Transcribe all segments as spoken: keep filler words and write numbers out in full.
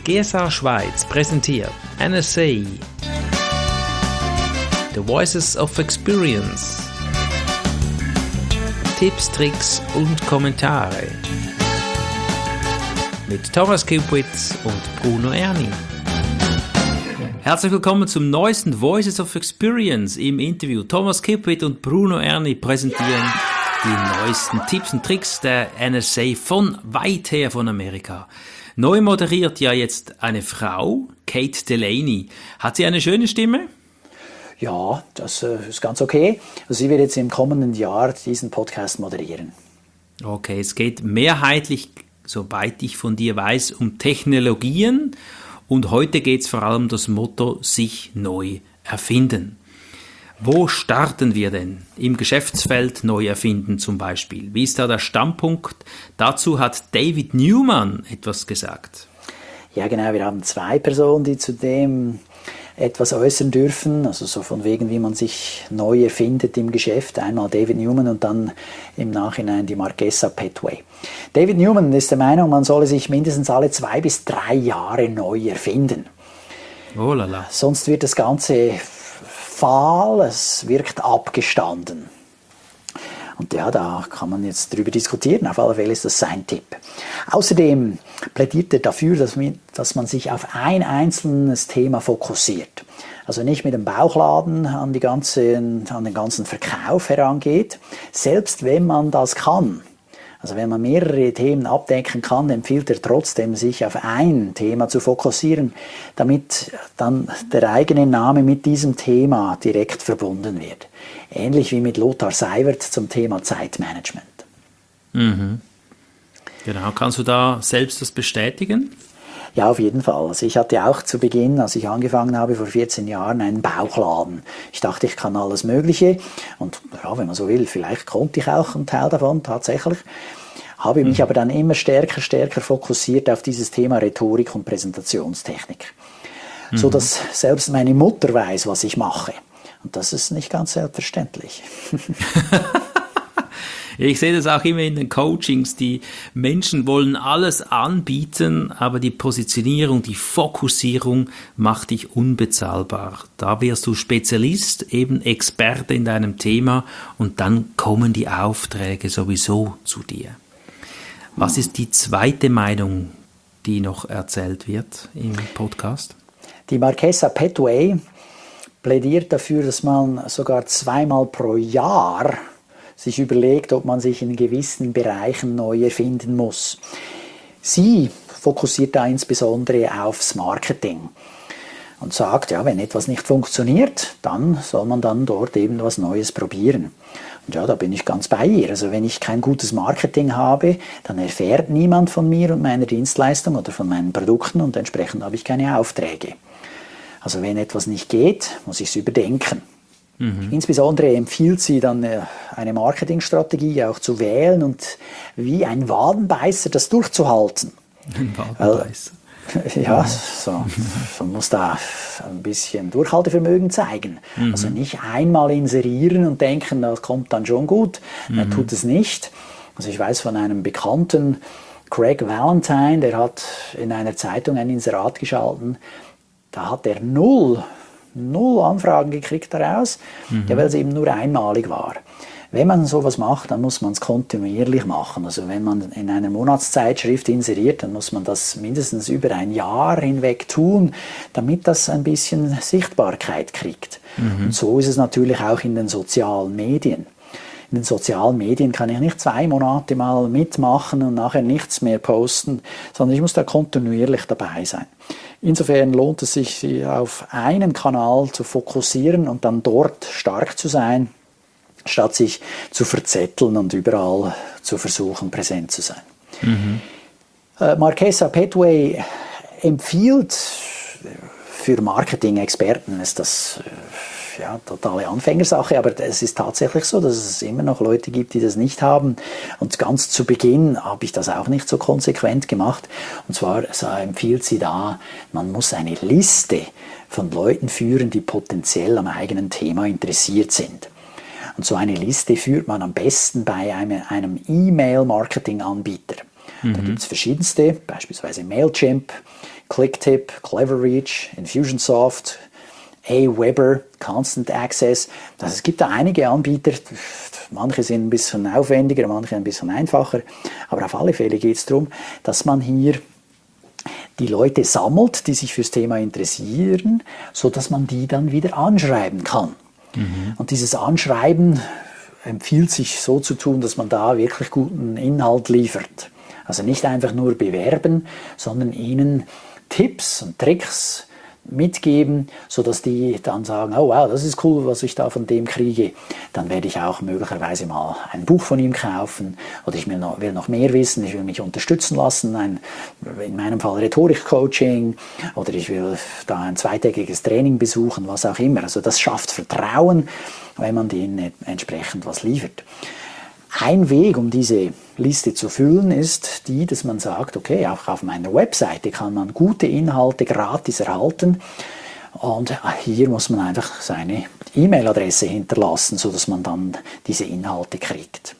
G S A Schweiz präsentiert N S A The Voices of Experience. Tipps, Tricks und Kommentare mit Thomas Kupwitz und Bruno Erni. Herzlich willkommen zum neuesten Voices of Experience im Interview. Thomas Kupwitz und Bruno Erni präsentieren die neuesten Tipps und Tricks der N S A von weit her von Amerika. Neu moderiert ja jetzt eine Frau, Kate Delaney. Hat sie eine schöne Stimme? Ja, das äh, ist ganz okay. Also sie wird jetzt im kommenden Jahr diesen Podcast moderieren. Okay, es geht mehrheitlich, soweit ich von dir weiß, um Technologien. Und heute geht es vor allem um das Motto, sich neu erfinden. Wo starten wir denn? Im Geschäftsfeld neu erfinden zum Beispiel. Wie ist da der Standpunkt? Dazu hat David Newman etwas gesagt. Ja genau, wir haben zwei Personen, die zu dem etwas äußern dürfen, also so von wegen, wie man sich neu erfindet im Geschäft. Einmal David Newman und dann im Nachhinein die Marquesa Petway. David Newman ist der Meinung, man solle sich mindestens alle zwei bis drei Jahre neu erfinden. Oh lala. Sonst wird das Ganze fahl, es wirkt abgestanden. Und ja, da kann man jetzt drüber diskutieren. Auf alle Fälle ist das sein Tipp. Außerdem plädiert er dafür, dass, wir, dass man sich auf ein einzelnes Thema fokussiert. Also nicht mit dem Bauchladen an, die ganze, an den ganzen Verkauf herangeht, selbst wenn man das kann. Also wenn man mehrere Themen abdecken kann, empfiehlt er trotzdem, sich auf ein Thema zu fokussieren, damit dann der eigene Name mit diesem Thema direkt verbunden wird. Ähnlich wie mit Lothar Seiwert zum Thema Zeitmanagement. Mhm. Genau, kannst du da selbst das bestätigen? Ja, auf jeden Fall. Also ich hatte auch zu Beginn, als ich angefangen habe, vor vierzehn Jahren, einen Bauchladen. Ich dachte, ich kann alles Mögliche und ja, wenn man so will, vielleicht konnte ich auch einen Teil davon tatsächlich. Habe mich mhm. aber dann immer stärker, stärker fokussiert auf dieses Thema Rhetorik und Präsentationstechnik. Mhm. So dass selbst meine Mutter weiß, was ich mache. Und das ist nicht ganz selbstverständlich. Ich sehe das auch immer in den Coachings, die Menschen wollen alles anbieten, aber die Positionierung, die Fokussierung macht dich unbezahlbar. Da wirst du Spezialist, eben Experte in deinem Thema und dann kommen die Aufträge sowieso zu dir. Was ist die zweite Meinung, die noch erzählt wird im Podcast? Die Marquesa Petway plädiert dafür, dass man sogar zweimal pro Jahr sich überlegt, ob man sich in gewissen Bereichen neu erfinden muss. Sie fokussiert da insbesondere aufs Marketing und sagt, ja, wenn etwas nicht funktioniert, dann soll man dann dort eben was Neues probieren. Und ja, da bin ich ganz bei ihr. Also wenn ich kein gutes Marketing habe, dann erfährt niemand von mir und meiner Dienstleistung oder von meinen Produkten und entsprechend habe ich keine Aufträge. Also wenn etwas nicht geht, muss ich es überdenken. Mhm. Insbesondere empfiehlt sie dann eine Marketingstrategie auch zu wählen und wie ein Wadenbeißer das durchzuhalten. Ein Wadenbeißer. Ja, so, man muss da ein bisschen Durchhaltevermögen zeigen. Mhm. Also nicht einmal inserieren und denken, das kommt dann schon gut. Mhm. Er tut es nicht. Also ich weiß von einem Bekannten, Craig Valentine, der hat in einer Zeitung ein Inserat geschalten. Da hat er null Null Anfragen gekriegt daraus, mhm. ja, weil es eben nur einmalig war. Wenn man sowas macht, dann muss man es kontinuierlich machen. Also wenn man in einer Monatszeitschrift inseriert, dann muss man das mindestens über ein Jahr hinweg tun, damit das ein bisschen Sichtbarkeit kriegt. Mhm. Und so ist es natürlich auch in den sozialen Medien. In den sozialen Medien kann ich nicht zwei Monate mal mitmachen und nachher nichts mehr posten, sondern ich muss da kontinuierlich dabei sein. Insofern lohnt es sich, sich auf einen Kanal zu fokussieren und dann dort stark zu sein, statt sich zu verzetteln und überall zu versuchen, präsent zu sein. Mhm. Äh, Marquesa Petway empfiehlt, für Marketing-Experten ist das ja, totale Anfängersache, aber es ist tatsächlich so, dass es immer noch Leute gibt, die das nicht haben. Und ganz zu Beginn habe ich das auch nicht so konsequent gemacht. Und zwar so empfiehlt sie da, man muss eine Liste von Leuten führen, die potenziell am eigenen Thema interessiert sind. Und so eine Liste führt man am besten bei einem, einem E-Mail-Marketing-Anbieter. Mhm. Da gibt es verschiedenste, beispielsweise Mailchimp, Clicktip, Cleverreach, Infusionsoft, Aweber, Constant Access. Also es gibt da einige Anbieter, manche sind ein bisschen aufwendiger, manche ein bisschen einfacher, aber auf alle Fälle geht es darum, dass man hier die Leute sammelt, die sich fürs Thema interessieren, sodass man die dann wieder anschreiben kann. Mhm. Und dieses Anschreiben empfiehlt sich so zu tun, dass man da wirklich guten Inhalt liefert. Also nicht einfach nur bewerben, sondern ihnen Tipps und Tricks mitgeben, sodass die dann sagen, oh wow, das ist cool, was ich da von dem kriege. Dann werde ich auch möglicherweise mal ein Buch von ihm kaufen oder ich will noch, will noch mehr wissen, ich will mich unterstützen lassen, ein, in meinem Fall Rhetorik-Coaching oder ich will da ein zweitägiges Training besuchen, was auch immer. Also das schafft Vertrauen, wenn man denen entsprechend was liefert. Ein Weg, um diese Liste zu füllen, ist die, dass man sagt, okay, auch auf meiner Webseite kann man gute Inhalte gratis erhalten und hier muss man einfach seine E-Mail-Adresse hinterlassen, sodass man dann diese Inhalte kriegt.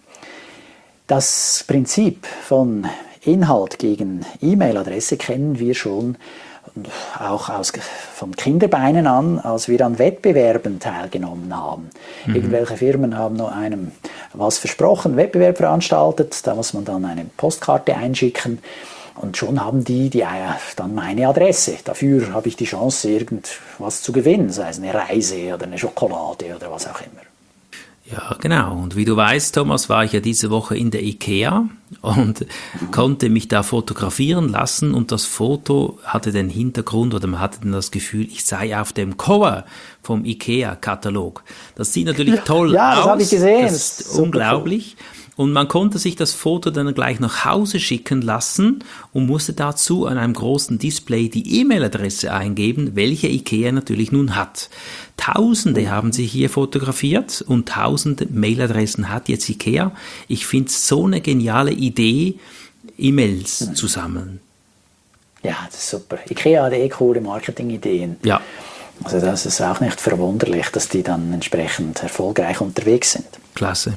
Das Prinzip von Inhalt gegen E-Mail-Adresse kennen wir schon auch aus, von Kinderbeinen an, als wir an Wettbewerben teilgenommen haben. Mhm. Irgendwelche Firmen haben noch einem was versprochen, Wettbewerb veranstaltet, da muss man dann eine Postkarte einschicken und schon haben die, die dann meine Adresse. Dafür habe ich die Chance, irgendwas zu gewinnen, sei es eine Reise oder eine Schokolade oder was auch immer. Ja, genau. Und wie du weißt, Thomas, war ich ja diese Woche in der IKEA und mhm. konnte mich da fotografieren lassen und das Foto hatte den Hintergrund oder man hatte dann das Gefühl, ich sei auf dem Cover vom IKEA-Katalog. Das sieht natürlich toll ja, aus. Das habe ich gesehen. Das ist unglaublich. Cool. Und man konnte sich das Foto dann gleich nach Hause schicken lassen und musste dazu an einem großen Display die E-Mail-Adresse eingeben, welche IKEA natürlich nun hat. Tausende haben sich hier fotografiert und tausende Mailadressen hat jetzt IKEA. Ich finde es so eine geniale Idee, E-Mails mhm. zu sammeln. Ja, das ist super. IKEA hat eh coole Marketing-Ideen. Ja. Also das ist auch nicht verwunderlich, dass die dann entsprechend erfolgreich unterwegs sind. Klasse.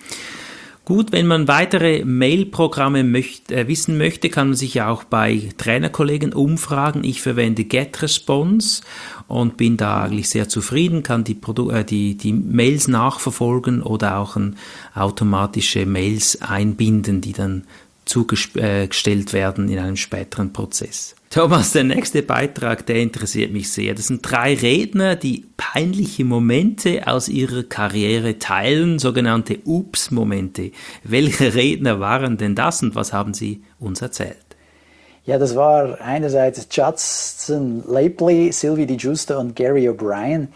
Gut, wenn man weitere Mail-Programme möcht, äh, wissen möchte, kann man sich ja auch bei Trainerkollegen umfragen. Ich verwende GetResponse und bin da eigentlich sehr zufrieden, kann die, Produ- äh, die, die Mails nachverfolgen oder auch ein, automatische Mails einbinden, die dann zugestellt werden in einem späteren Prozess. Thomas, der nächste Beitrag, der interessiert mich sehr. Das sind drei Redner, die peinliche Momente aus ihrer Karriere teilen, sogenannte Ups-Momente. Welche Redner waren denn das und was haben sie uns erzählt? Ja, das war einerseits Judson Lapley, Sylvie Di Giusto und Gary O'Brien.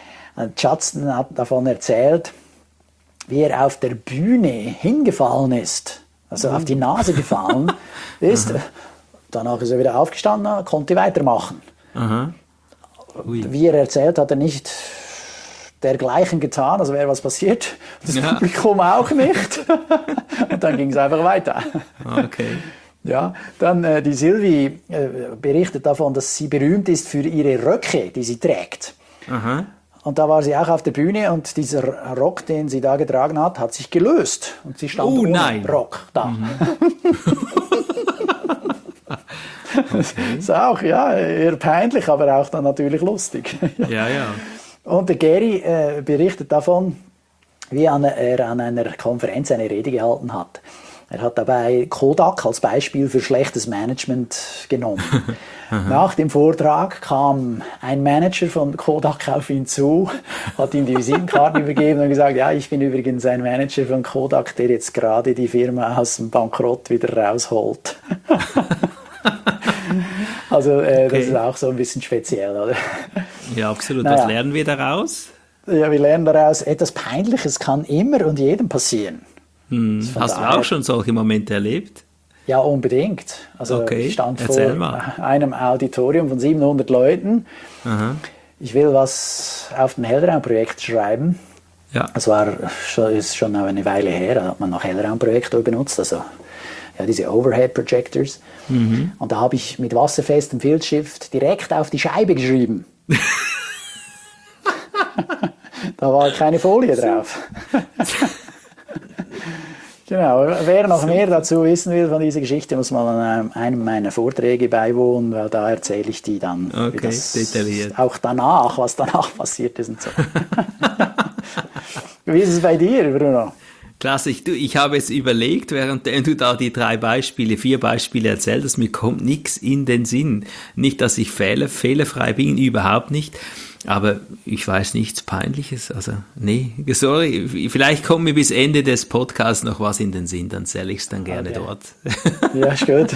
Judson hat davon erzählt, wie er auf der Bühne hingefallen ist, also auf die Nase gefallen ist. Danach ist er wieder aufgestanden, konnte weitermachen. Aha. Wie er erzählt, hat er nicht dergleichen getan, also wäre was passiert. Das ja. Publikum auch nicht. Und dann ging es einfach weiter. Okay. Ja, dann äh, die Sylvie äh, berichtet davon, dass sie berühmt ist für ihre Röcke, die sie trägt. Aha. Und da war sie auch auf der Bühne und dieser Rock, den sie da getragen hat, hat sich gelöst. Und sie stand oh, ohne nein. Rock da. Mhm. Okay. Ist auch, ja, eher peinlich, aber auch dann natürlich lustig. Ja, ja. Und der Gary äh, berichtet davon, wie er an einer Konferenz eine Rede gehalten hat. Er hat dabei Kodak als Beispiel für schlechtes Management genommen. Nach dem Vortrag kam ein Manager von Kodak auf ihn zu, hat ihm die Visitenkarte übergeben und gesagt, ja, ich bin übrigens ein Manager von Kodak, der jetzt gerade die Firma aus dem Bankrott wieder rausholt. Also äh, okay. Das ist auch so ein bisschen speziell, oder? Ja, absolut. Naja. Was lernen wir daraus? Ja, wir lernen daraus, etwas Peinliches kann immer und jedem passieren. Hm. Hast daher, du auch schon solche Momente erlebt? Ja, unbedingt. Also okay. ich stand Erzähl vor mal. einem Auditorium von siebenhundert Leuten. Aha. Ich will was auf dem Hellraumprojekt schreiben. Ja. Das war schon, ist schon eine Weile her, da hat man noch Hellraumprojektor benutzt, also ja, diese Overhead-Projectors. Mhm. Und da habe ich mit wasserfestem Filzstift direkt auf die Scheibe geschrieben. Da war keine Folie drauf. Genau, wer noch mehr dazu wissen will von dieser Geschichte, muss mal an einem, einem meiner Vorträge beiwohnen, weil da erzähle ich die dann. Okay, das, detailliert. Auch danach, was danach passiert ist und so. Wie ist es bei dir, Bruno? Klasse, ich, du, ich habe jetzt überlegt, während du da die drei Beispiele, vier Beispiele erzählt hast, mir kommt nichts in den Sinn. Nicht, dass ich fehler, fehlerfrei bin, überhaupt nicht. Aber ich weiß nichts Peinliches. Also, nee, sorry. Vielleicht kommt mir bis Ende des Podcasts noch was in den Sinn, dann zähle ich es dann gerne okay. dort. Ja, ist gut.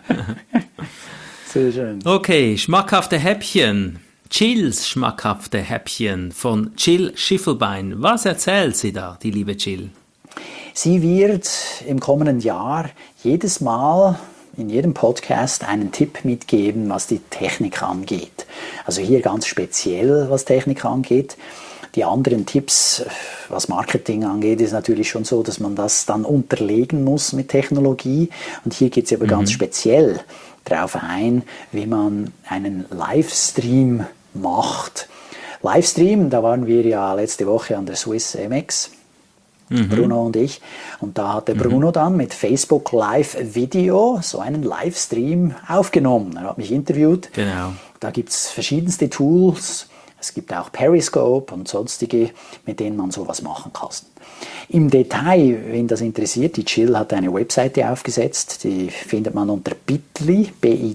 Sehr schön. Okay, schmackhafte Häppchen. Jills schmackhafte Häppchen von Jill Schiffelbein. Was erzählt sie da, die liebe Jill? Sie wird im kommenden Jahr jedes Mal in jedem Podcast einen Tipp mitgeben, was die Technik angeht. Also hier ganz speziell, was Technik angeht. Die anderen Tipps, was Marketing angeht, ist natürlich schon so, dass man das dann unterlegen muss mit Technologie. Und hier geht sie aber mhm. ganz speziell darauf ein, wie man einen Livestream macht. Livestream, da waren wir ja letzte Woche an der Swiss M X. Mhm. Bruno und ich. Und da hat der Bruno mhm. dann mit Facebook Live Video so einen Livestream aufgenommen. Er hat mich interviewt. Genau. Da gibt es verschiedenste Tools. Es gibt auch Periscope und sonstige, mit denen man sowas machen kann. Im Detail, wen das interessiert, die Jill hat eine Webseite aufgesetzt. Die findet man unter bit.ly,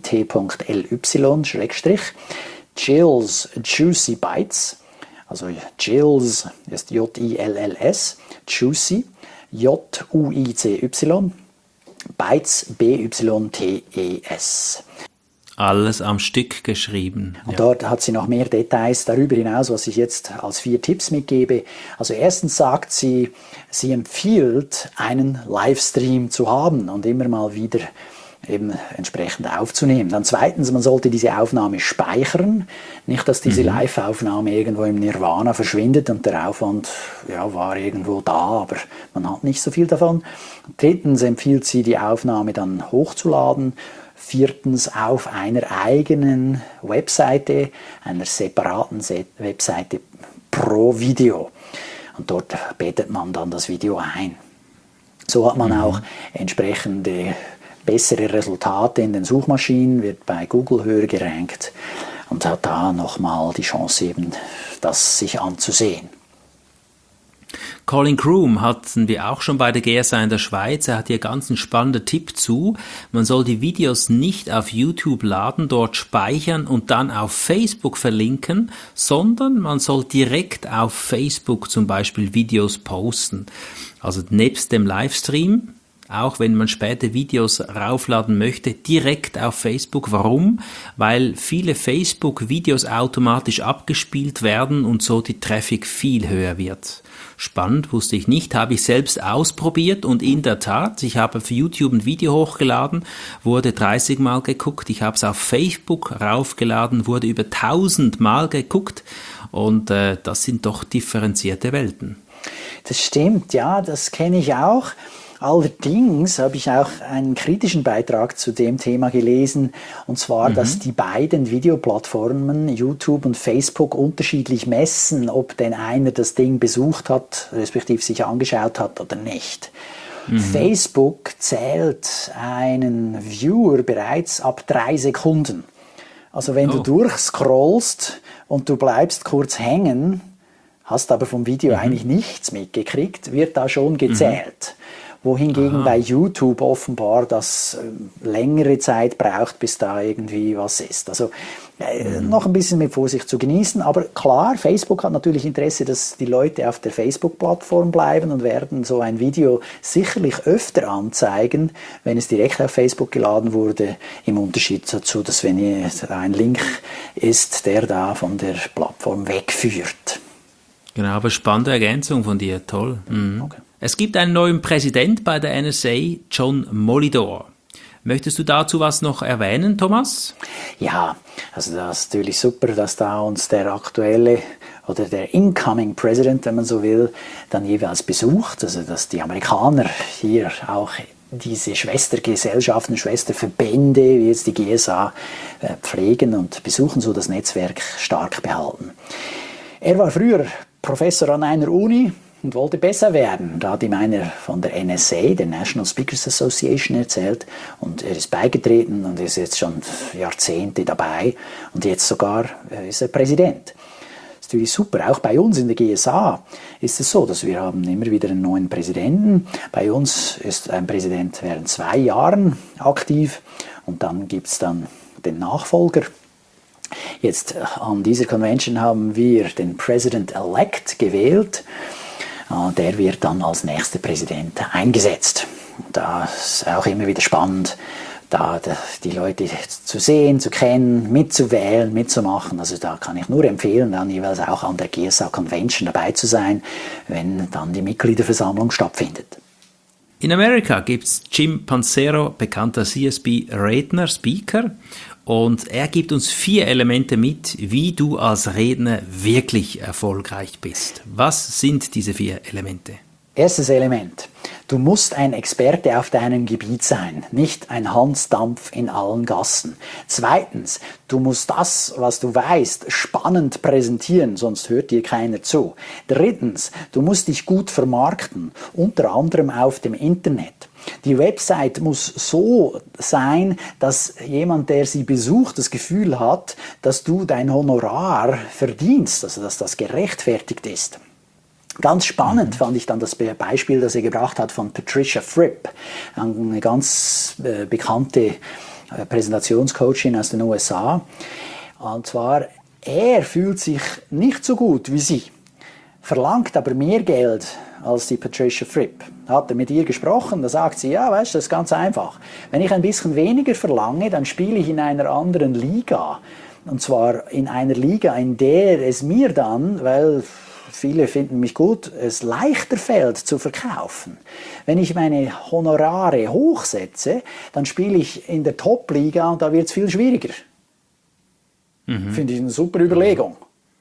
bit.ly, Schrägstrich, Jill's Juicy Bites. Also Jills ist J I L L S, Juicy, J U I C Y, Bytes, B Y T E S. Alles am Stück geschrieben. Und ja. Dort hat sie noch mehr Details darüber hinaus, was ich jetzt als vier Tipps mitgebe. Also erstens sagt sie, sie empfiehlt, einen Livestream zu haben und immer mal wieder eben entsprechend aufzunehmen. Dann zweitens, man sollte diese Aufnahme speichern. Nicht, dass diese mhm. Live-Aufnahme irgendwo im Nirvana verschwindet und der Aufwand ja, war irgendwo da, aber man hat nicht so viel davon. Drittens empfiehlt sie, die Aufnahme dann hochzuladen. Viertens, auf einer eigenen Webseite, einer separaten Webseite pro Video. Und dort bettet man dann das Video ein. So hat man mhm. auch entsprechende bessere Resultate in den Suchmaschinen, wird bei Google höher gerankt und hat da nochmal die Chance eben, das sich anzusehen. Colin Kroom hatten wir auch schon bei der G S A in der Schweiz. Er hat hier ganz einen spannenden Tipp zu. Man soll die Videos nicht auf YouTube laden, dort speichern und dann auf Facebook verlinken, sondern man soll direkt auf Facebook zum Beispiel Videos posten. Also nebst dem Livestream, auch wenn man später Videos raufladen möchte, direkt auf Facebook. Warum? Weil viele Facebook-Videos automatisch abgespielt werden und so die Traffic viel höher wird. Spannend, wusste ich nicht, habe ich selbst ausprobiert und in der Tat, ich habe auf YouTube ein Video hochgeladen, wurde dreißig Mal geguckt, ich habe es auf Facebook raufgeladen, wurde über tausend Mal geguckt und äh, das sind doch differenzierte Welten. Das stimmt, ja, das kenne ich auch. Allerdings habe ich auch einen kritischen Beitrag zu dem Thema gelesen, und zwar, mhm. dass die beiden Videoplattformen, YouTube und Facebook, unterschiedlich messen, ob denn einer das Ding besucht hat, respektive sich angeschaut hat oder nicht. Mhm. Facebook zählt einen Viewer bereits ab drei Sekunden. Also wenn oh. du durchscrollst und du bleibst kurz hängen, hast aber vom Video mhm. eigentlich nichts mitgekriegt, wird da schon gezählt. Mhm. Wohingegen Aha. bei YouTube offenbar das äh, längere Zeit braucht, bis da irgendwie was ist. Also äh, mhm. noch ein bisschen mit Vorsicht zu genießen. Aber klar, Facebook hat natürlich Interesse, dass die Leute auf der Facebook-Plattform bleiben und werden so ein Video sicherlich öfter anzeigen, wenn es direkt auf Facebook geladen wurde, im Unterschied dazu, dass wenn ein Link ist, der da von der Plattform wegführt. Genau, aber spannende Ergänzung von dir, toll. Mhm. Okay. Es gibt einen neuen Präsident bei der N S A, John Molidor. Möchtest du dazu was noch erwähnen, Thomas? Ja, also das ist natürlich super, dass da uns der aktuelle oder der incoming President, wenn man so will, dann jeweils besucht. Also dass die Amerikaner hier auch diese Schwestergesellschaften, Schwesterverbände, wie jetzt die G S A, pflegen und besuchen, so das Netzwerk stark behalten. Er war früher Professor an einer Uni, und wollte besser werden. Da hat ihm einer von der N S A, der National Speakers Association, erzählt und er ist beigetreten und ist jetzt schon Jahrzehnte dabei und jetzt sogar ist er Präsident. Das ist natürlich super. Auch bei uns in der G S A ist es so, dass wir haben immer wieder einen neuen Präsidenten. Bei uns ist ein Präsident während zwei Jahren aktiv und dann gibt es dann den Nachfolger. Jetzt an dieser Convention haben wir den President-elect gewählt. Der wird dann als nächster Präsident eingesetzt. Das ist auch immer wieder spannend, da die Leute zu sehen, zu kennen, mitzuwählen, mitzumachen. Also da kann ich nur empfehlen, dann jeweils auch an der G S A Convention dabei zu sein, wenn dann die Mitgliederversammlung stattfindet. In Amerika gibt es Jim Pancero, bekannter C S B-Redner, Speaker. Und er gibt uns vier Elemente mit, wie du als Redner wirklich erfolgreich bist. Was sind diese vier Elemente? Erstes Element. Du musst ein Experte auf deinem Gebiet sein, nicht ein Hansdampf in allen Gassen. Zweitens, du musst das, was du weißt, spannend präsentieren, sonst hört dir keiner zu. Drittens, du musst dich gut vermarkten, unter anderem auf dem Internet. Die Website muss so sein, dass jemand, der sie besucht, das Gefühl hat, dass du dein Honorar verdienst, also dass das gerechtfertigt ist. Ganz spannend fand ich dann das Beispiel, das er gebracht hat von Patricia Fripp, eine ganz äh, bekannte äh, Präsentationscoachin aus den U S A. Und zwar, er fühlt sich nicht so gut wie sie, verlangt aber mehr Geld als die Patricia Fripp. Hat er mit ihr gesprochen, da sagt sie, ja, weißt du, das ist ganz einfach. Wenn ich ein bisschen weniger verlange, dann spiele ich in einer anderen Liga. Und zwar in einer Liga, in der es mir dann, weil viele finden mich gut, es leichter fällt zu verkaufen. Wenn ich meine Honorare hochsetze, dann spiele ich in der Top-Liga und da wird es viel schwieriger. Mhm. Finde ich eine super Überlegung.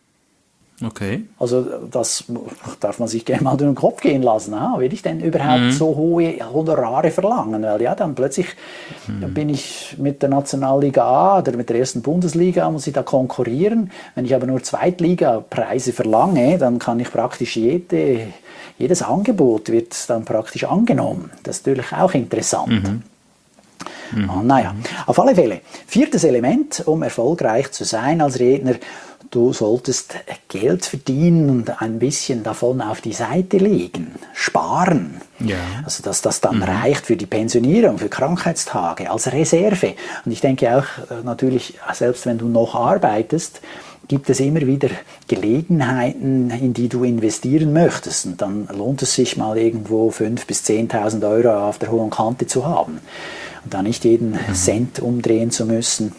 Okay. Also das darf man sich gerne mal durch den Kopf gehen lassen. Ah, will ich denn überhaupt mhm. so hohe Honorare verlangen? Weil ja, dann plötzlich mhm. dann bin ich mit der Nationalliga A oder mit der ersten Bundesliga, muss ich da konkurrieren. Wenn ich aber nur Zweitliga-Preise verlange, dann kann ich praktisch jede, jedes Angebot wird dann praktisch angenommen. Das ist natürlich auch interessant. Mhm. Mhm. Ah, naja, auf alle Fälle. Viertes Element, um erfolgreich zu sein als Redner: Du solltest Geld verdienen und ein bisschen davon auf die Seite legen, sparen. Ja. Also dass das dann mhm. reicht für die Pensionierung, für Krankheitstage, als Reserve. Und ich denke auch natürlich, selbst wenn du noch arbeitest, gibt es immer wieder Gelegenheiten, in die du investieren möchtest. Und dann lohnt es sich mal irgendwo fünftausend bis zehntausend Euro auf der hohen Kante zu haben. Und da nicht jeden mhm. Cent umdrehen zu müssen,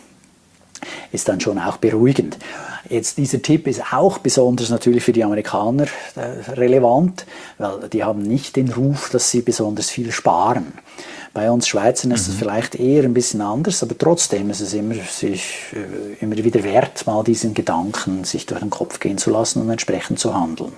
ist dann schon auch beruhigend. Jetzt dieser Tipp ist auch besonders natürlich für die Amerikaner äh, relevant, weil die haben nicht den Ruf, dass sie besonders viel sparen. Bei uns Schweizern ist es mhm. vielleicht eher ein bisschen anders, aber trotzdem ist es immer, sich, äh, immer wieder wert, mal diesen Gedanken sich durch den Kopf gehen zu lassen und entsprechend zu handeln.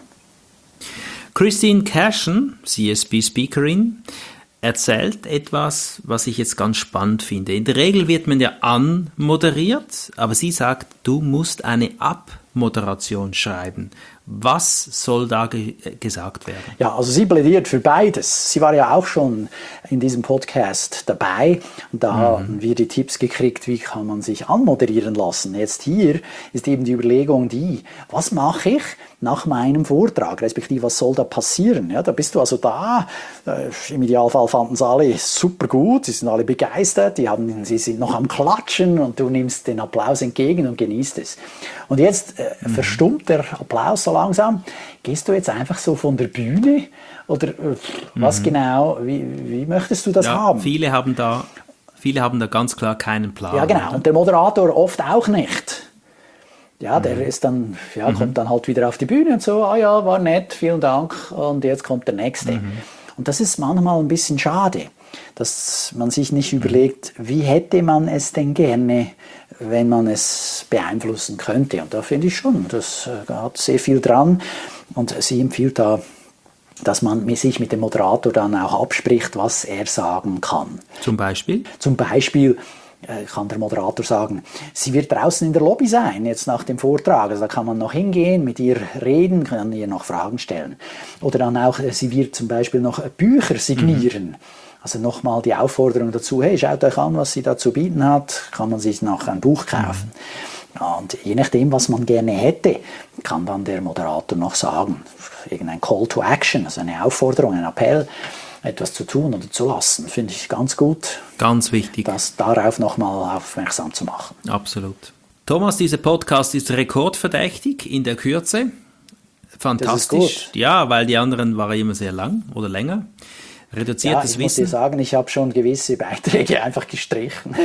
Christine Cashen, C S B-Speakerin, erzählt etwas, was ich jetzt ganz spannend finde. In der Regel wird man ja anmoderiert, aber sie sagt, du musst eine Abmoderation schreiben. Was soll da ge- gesagt werden? Ja, also sie plädiert für beides. Sie war ja auch schon in diesem Podcast dabei und da mhm. haben wir die Tipps gekriegt, wie kann man sich anmoderieren lassen. Jetzt hier ist eben die Überlegung die, was mache ich nach meinem Vortrag, respektive was soll da passieren? Ja, da bist du also da, äh, im Idealfall fanden es alle super gut, sie sind alle begeistert, die haben, sie sind noch am Klatschen und du nimmst den Applaus entgegen und genießt es. Und jetzt äh, mhm. verstummt der Applaus so langsam. Gehst du jetzt einfach so von der Bühne oder äh, was mhm. genau, wie, wie möchtest du das ja, haben? Viele haben da, viele haben da ganz klar keinen Plan. Ja, genau. Oder? Und der Moderator oft auch nicht. Ja, der mhm. ist dann, ja, kommt mhm. dann halt wieder auf die Bühne und so, ah ja, war nett, vielen Dank und jetzt kommt der Nächste. Mhm. Und das ist manchmal ein bisschen schade, dass man sich nicht mhm. überlegt, wie hätte man es denn gerne, wenn man es beeinflussen könnte. Und da finde ich schon, das hat sehr viel dran und sie empfiehlt da, dass man sich mit dem Moderator dann auch abspricht, was er sagen kann. Zum Beispiel? Zum Beispiel, kann der Moderator sagen, sie wird draußen in der Lobby sein, jetzt nach dem Vortrag. Also da kann man noch hingehen, mit ihr reden, kann ihr noch Fragen stellen. Oder dann auch, sie wird zum Beispiel noch Bücher signieren. Mhm. Also nochmal die Aufforderung dazu, hey, schaut euch an, was sie da zu bieten hat, kann man sich noch ein Buch kaufen. Mhm. Ja, und je nachdem, was man gerne hätte, kann dann der Moderator noch sagen, irgendein Call to Action, also eine Aufforderung, ein Appell, etwas zu tun oder zu lassen, finde ich ganz gut. Ganz wichtig. Das darauf nochmal aufmerksam zu machen. Absolut. Thomas, dieser Podcast ist rekordverdächtig in der Kürze. Fantastisch. Das ist gut. Ja, weil die anderen waren immer sehr lang oder länger. Reduziertes ja, ich Wissen. muss dir sagen, ich habe schon gewisse Beiträge einfach gestrichen.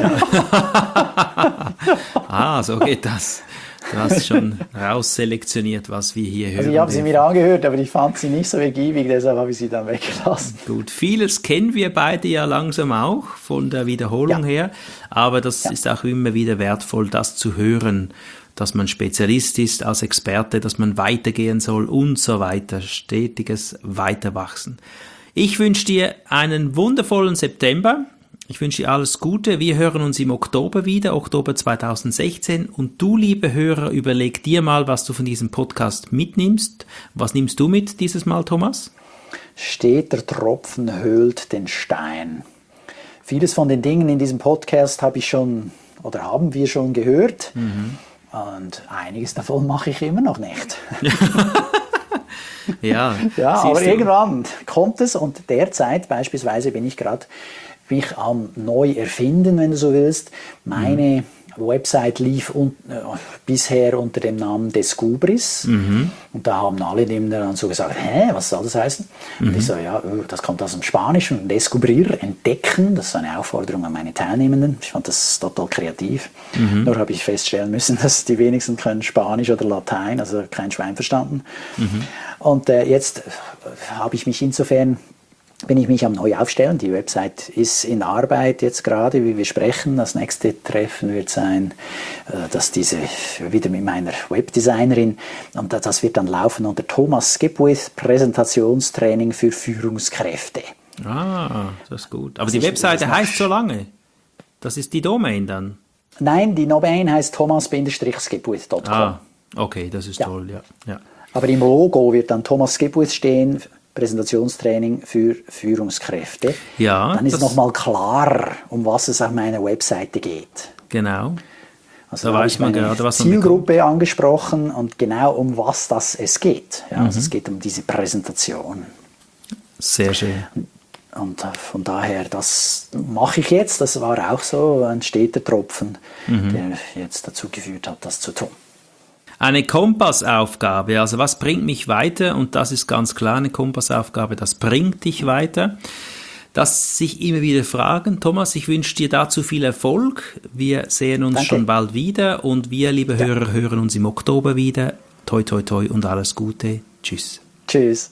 Ah, so geht das. Du hast schon rausselektioniert, was wir hier hören. Also ich habe sie mir angehört, aber ich fand sie nicht so ergiebig, deshalb habe ich sie dann weggelassen. Gut, vieles kennen wir beide ja langsam auch von der Wiederholung ja. her, aber das ja. ist auch immer wieder wertvoll, das zu hören, dass man Spezialist ist als Experte, dass man weitergehen soll und so weiter, stetiges Weiterwachsen. Ich wünsche dir einen wundervollen September. Ich wünsche dir alles Gute. Wir hören uns im Oktober wieder, Oktober zweitausendsechzehn. Und du, liebe Hörer, überleg dir mal, was du von diesem Podcast mitnimmst. Was nimmst du mit dieses Mal, Thomas? Steter Tropfen höhlt den Stein. Vieles von den Dingen in diesem Podcast habe ich schon oder haben wir schon gehört. Mhm. Und einiges davon mache ich immer noch nicht. ja, ja aber du. Irgendwann kommt es und derzeit beispielsweise bin ich gerade mich am neu erfinden, wenn du so willst. Meine mhm. Website lief un- äh, bisher unter dem Namen Descubris. Mhm. Und da haben alle dann so gesagt, hä, was soll das heißen? Mhm. Und ich so, ja, das kommt aus dem Spanischen. Descubrir, entdecken, das ist eine Aufforderung an meine Teilnehmenden. Ich fand das total kreativ. Mhm. Nur habe ich feststellen müssen, dass die wenigsten können Spanisch oder Latein, also kein Schwein verstanden. Mhm. Und äh, jetzt habe ich mich insofern bin ich mich am neu aufstellen. Die Website ist in Arbeit jetzt gerade, wie wir sprechen. Das nächste Treffen wird sein, dass diese wieder mit meiner Webdesignerin und das wird dann laufen unter Thomas Skipwith Präsentationstraining für Führungskräfte. Ah, das ist gut. Aber also die Webseite ich, heißt so lange. Das ist die Domain dann? Nein, die Domain heißt thomas skipwith punkt com. Ah, okay, das ist ja. toll, ja. ja. Aber im Logo wird dann Thomas Skipwith stehen. Präsentationstraining für Führungskräfte. Ja, dann ist nochmal klar, um was es auf meiner Webseite geht. Genau. Also da weiß man gerade, was man Zielgruppe bekommt. Angesprochen und genau um was das es geht. Ja, mhm. Also es geht um diese Präsentation. Sehr schön. Und von daher, das mache ich jetzt. Das war auch so ein steter Tropfen, mhm. der jetzt dazu geführt hat, das zu tun. Eine Kompassaufgabe, also was bringt mich weiter? Und das ist ganz klar eine Kompassaufgabe, das bringt dich weiter. Das sich immer wieder fragen. Thomas, ich wünsche dir dazu viel Erfolg. Wir sehen uns Danke. schon bald wieder und wir, liebe ja. Hörer, hören uns im Oktober wieder. Toi, toi, toi und alles Gute. Tschüss. Tschüss.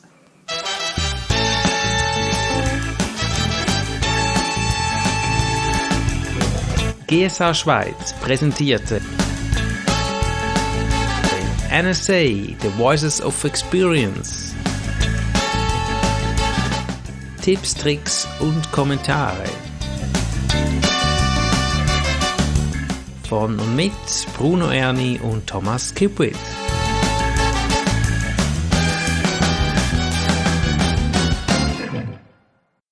G S A Schweiz präsentierte N S A, The Voices of Experience. Tipps, Tricks und Kommentare. Von und mit Bruno Erni und Thomas Skipwith.